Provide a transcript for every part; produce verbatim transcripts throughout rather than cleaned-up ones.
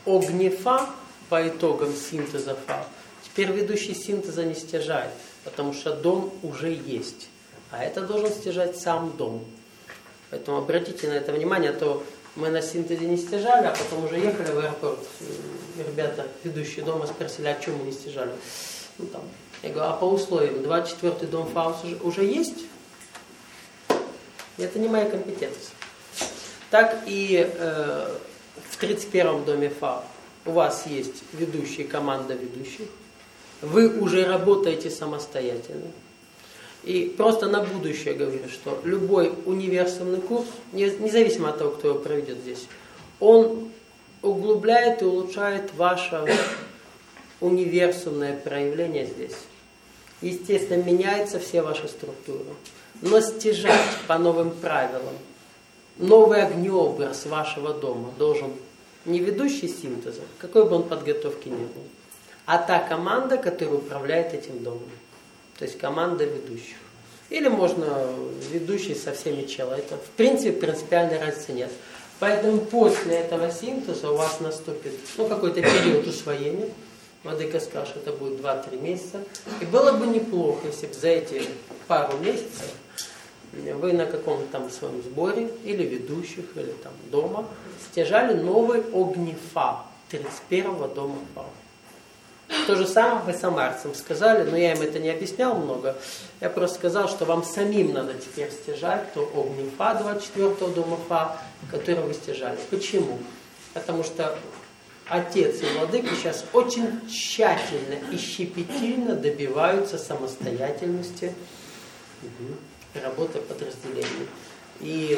огнефа по итогам синтеза фа, теперь ведущий синтеза не стяжает, потому что дом уже есть. А это должен стяжать сам дом. Поэтому обратите на это внимание, а то мы на синтезе не стяжали, а потом уже ехали в аэропорт. И ребята, ведущие дома, спросили, а что мы не стяжали? Ну, там, я говорю, а по условиям двадцать четвёртый дом фа уже, уже есть? Это не моя компетенция. Так и э, в тридцать первом доме фа у вас есть ведущий, команда ведущих. Вы уже работаете самостоятельно. И просто на будущее говорю, что любой универсальный курс, независимо от того, кто его проведет здесь, он углубляет и улучшает ваше универсальное проявление здесь. Естественно, меняются все ваши структуры. Но стяжать по новым правилам новый огнеобраз вашего дома должен не ведущий синтеза, какой бы он подготовки ни был, а та команда, которая управляет этим домом. То есть команда ведущих. Или можно ведущий со всеми челами. Это в принципе принципиальной разницы нет. Поэтому после этого синтеза у вас наступит ну, какой-то период усвоения. Владыка скажет, что это будет два-три месяца. И было бы неплохо, если бы за эти пару месяцев вы на каком-то там своем сборе, или ведущих, или там дома, стяжали новый огнефа тридцать первого дома фа. То же самое вы самарцам сказали, но я им это не объяснял много. Я просто сказал, что вам самим надо теперь стяжать то огнефа двадцать четвёртого дома фа, который вы стяжали. Почему? Потому что отец и владыка сейчас очень тщательно и щепетильно добиваются самостоятельности работы подразделений. И,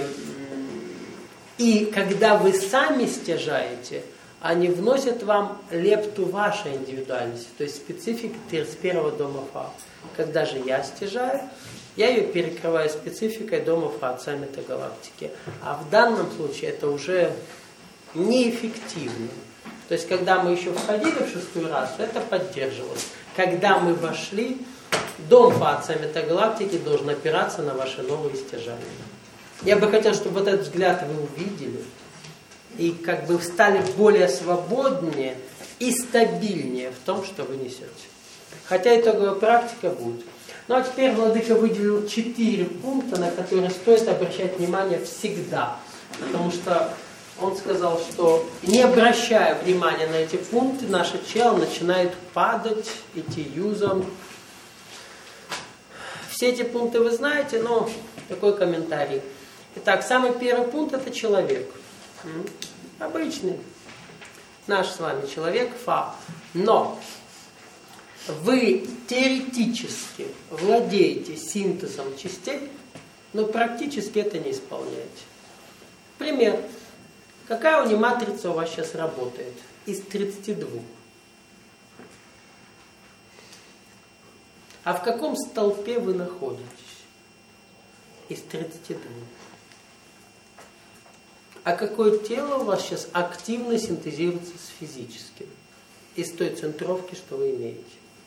и когда вы сами стяжаете, они вносят вам лепту вашей индивидуальности, то есть специфики тридцать первого дома фа. Когда же я стяжаю, я ее перекрываю спецификой дома фа, отца метагалактики. А в данном случае это уже неэффективно. То есть когда мы еще входили в шестую расу, это поддерживалось. Когда мы вошли, дом фа, отца метагалактики должен опираться на ваши новые стяжания. Я бы хотел, чтобы вот этот взгляд вы увидели. И как бы стали более свободнее и стабильнее в том, что вы несете. Хотя итоговая практика будет. Ну а теперь владыка выделил четыре пункта, на которые стоит обращать внимание всегда. Потому что он сказал, что не обращая внимания на эти пункты, наше тело начинает падать, идти юзом. Все эти пункты вы знаете, но такой комментарий. Итак, самый первый пункт это человек. Обычный наш с вами человек фа. Но вы теоретически владеете синтезом частей, но практически это не исполняете. Пример. Какая уни-матрица у вас сейчас работает? Из тридцати двух. А в каком столпе вы находитесь? Из тридцати двух. А какое тело у вас сейчас активно синтезируется с физическим? Из той центровки, что вы имеете.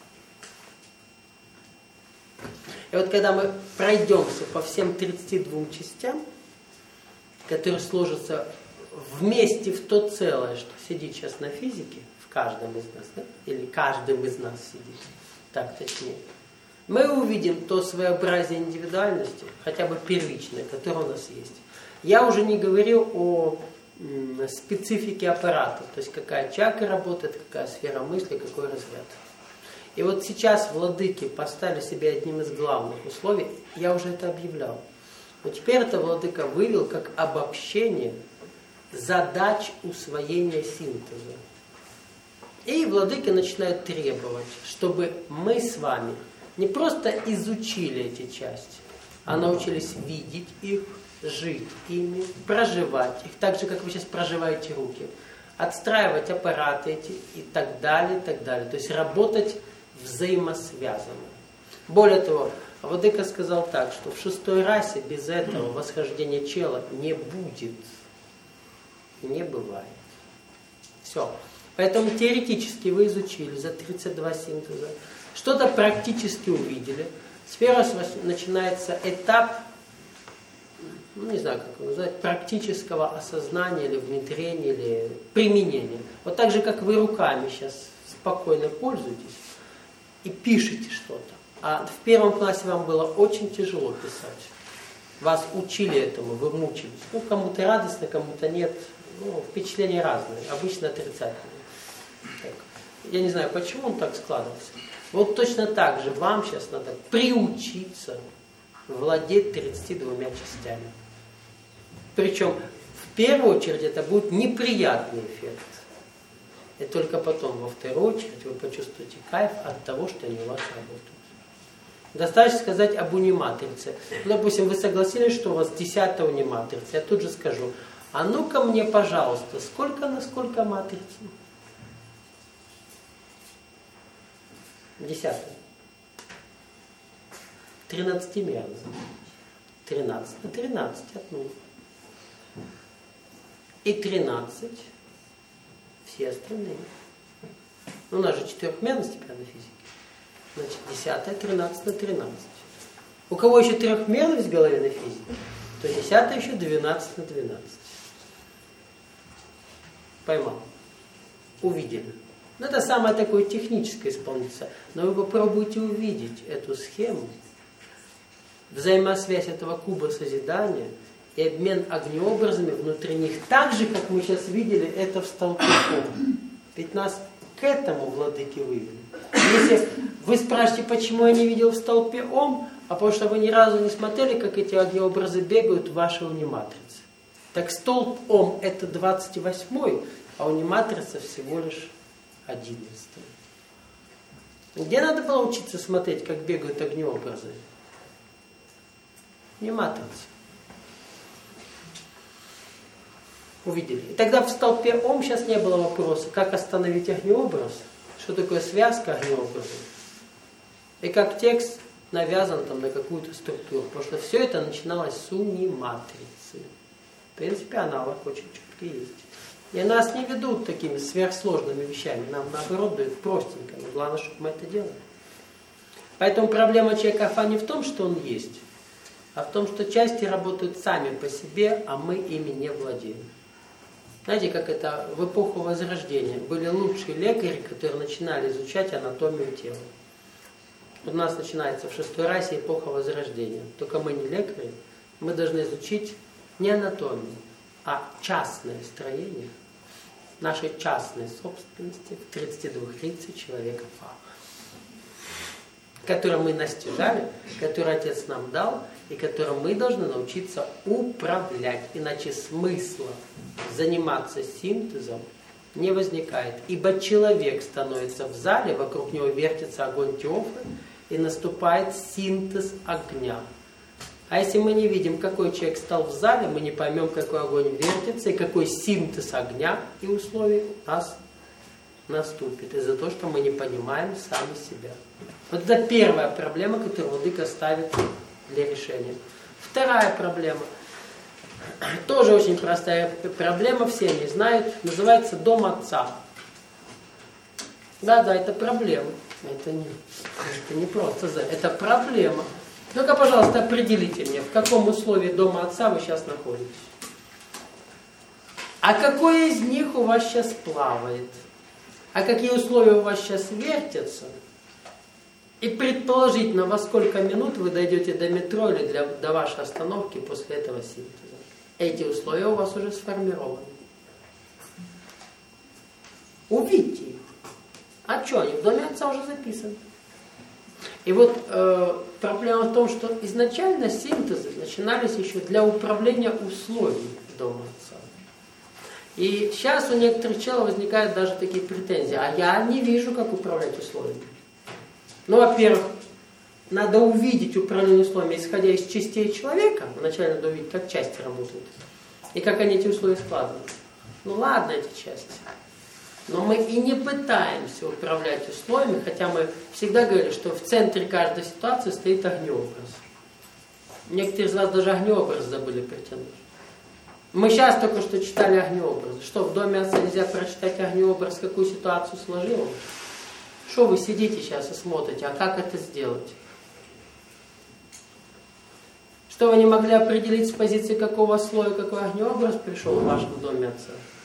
И вот когда мы пройдемся по всем тридцати двум частям, которые сложатся вместе в то целое, что сидит сейчас на физике, в каждом из нас, да? Или каждым из нас сидит, так точнее, мы увидим то своеобразие индивидуальности, хотя бы первичное, которое у нас есть. Я уже не говорю о м, специфике аппарата, то есть какая чакра работает, какая сфера мысли, какой разряд. И вот сейчас владыки поставили себе одним из главных условий, я уже это объявлял, но теперь это владыка вывел как обобщение задач усвоения синтеза. И владыки начинают требовать, чтобы мы с вами не просто изучили эти части, а научились видеть их, жить ими, проживать их, так же, как вы сейчас проживаете руки, отстраивать аппараты эти и так далее, и так далее. То есть работать взаимосвязанно. Более того, владыка сказал так, что в шестой расе без этого восхождения чела не будет. Не бывает. Все. Поэтому теоретически вы изучили за тридцать два синтеза, что-то практически увидели. Теперь у вас начинается этап, ну, не знаю, как его назвать, практического осознания или внедрения, или применения. Вот так же, как вы руками сейчас спокойно пользуетесь и пишете что-то. А в первом классе вам было очень тяжело писать. Вас учили этому, вы мучились. Ну, кому-то радостно, кому-то нет. Ну, впечатления разные, обычно отрицательные. Так. Я не знаю, почему он так складывался. Вот точно так же вам сейчас надо приучиться владеть тридцатью двумя частями. Причем, в первую очередь, это будет неприятный эффект. И только потом, во вторую очередь, вы почувствуете кайф от того, что они у вас работают. Достаточно сказать об униматрице. Ну, допустим, вы согласились, что у вас десятая униматрица. Я тут же скажу, а ну-ка мне, пожалуйста, сколько на сколько матриц? Десятая. Тринадцатимерная. Тринадцать на тринадцать от нуля. И тринадцать все остальные. Ну, у нас же четырехмерность теперь на физике. Значит, десятая, тринадцать на тринадцать. У кого еще трехмерность в голове на физике, то десятая еще двенадцать на двенадцать. Поймал. Увидели. Ну, это самое такое техническое исполнительство. Но вы попробуйте увидеть эту схему, взаимосвязь этого куба созидания и обмен огнеобразами внутри них, так же, как мы сейчас видели это в столпе Ом. Ведь нас к этому владыки вывели. Если вы спрашиваете, почему я не видел в столпе Ом, а потому что вы ни разу не смотрели, как эти огнеобразы бегают в вашей униматрице. Так столб Ом это двадцать восьмой, а униматрица всего лишь одиннадцатый. Где надо было учиться смотреть, как бегают огнеобразы? Униматрица. Увидели. И тогда в столпе Ом сейчас не было вопроса, как остановить огнеобраз, что такое связка огнеобразов, и как текст навязан там на какую-то структуру. Потому что все это начиналось с униматрицы. В принципе, аналог очень четкий есть. И нас не ведут такими сверхсложными вещами. Нам, наоборот, дают простенько. Но главное, чтобы мы это делали. Поэтому проблема человека Афа не в том, что он есть, а в том, что части работают сами по себе, а мы ими не владеем. Знаете, как это в эпоху Возрождения. Были лучшие лекари, которые начинали изучать анатомию тела. У нас начинается в шестой расе эпоха Возрождения. Только мы не лекари, мы должны изучить не анатомию, а частное строение нашей частной собственности в тридцати двух лицах человека Фа, который мы настижали, который Отец нам дал, и которым мы должны научиться управлять. Иначе смысла заниматься синтезом не возникает. Ибо человек становится в зале, вокруг него вертится огонь Теофы, и наступает синтез огня. А если мы не видим, какой человек стал в зале, мы не поймем, какой огонь вертится, и какой синтез огня и условий у нас наступит. Из-за того, что мы не понимаем сами себя. Вот это первая проблема, которую владыка ставит для решения. Вторая проблема. Тоже очень простая проблема, все они знают. Называется дом отца. Да, да, это проблема. Это не, это не просто за. Это проблема. Только, пожалуйста, определите мне, в каком условии дома отца вы сейчас находитесь. А какое из них у вас сейчас плавает? А какие условия у вас сейчас вертятся? И предположительно, во сколько минут вы дойдете до метро или для, до вашей остановки после этого синтеза. Эти условия у вас уже сформированы. Увидьте их. А что, они в доме отца уже записаны. И вот э, проблема в том, что изначально синтезы начинались еще для управления условиями дома отца. И сейчас у некоторых челов возникают даже такие претензии. А я не вижу, как управлять условиями. Ну, во-первых, надо увидеть управление условиями, исходя из частей человека. Вначале надо увидеть, как части работают. И как они эти условия складывают. Ну ладно, эти части. Но мы и не пытаемся управлять условиями, хотя мы всегда говорили, что в центре каждой ситуации стоит огнеобраз. Некоторые из вас даже огнеобраз забыли притянуть. Мы сейчас только что читали огнеобраз. Что, в доме отца нельзя прочитать огнеобраз, какую ситуацию сложилось? Что вы сидите сейчас и смотрите, а как это сделать? Что вы не могли определить с позиции какого слоя какой огнеобраз пришел в вашем доме отца?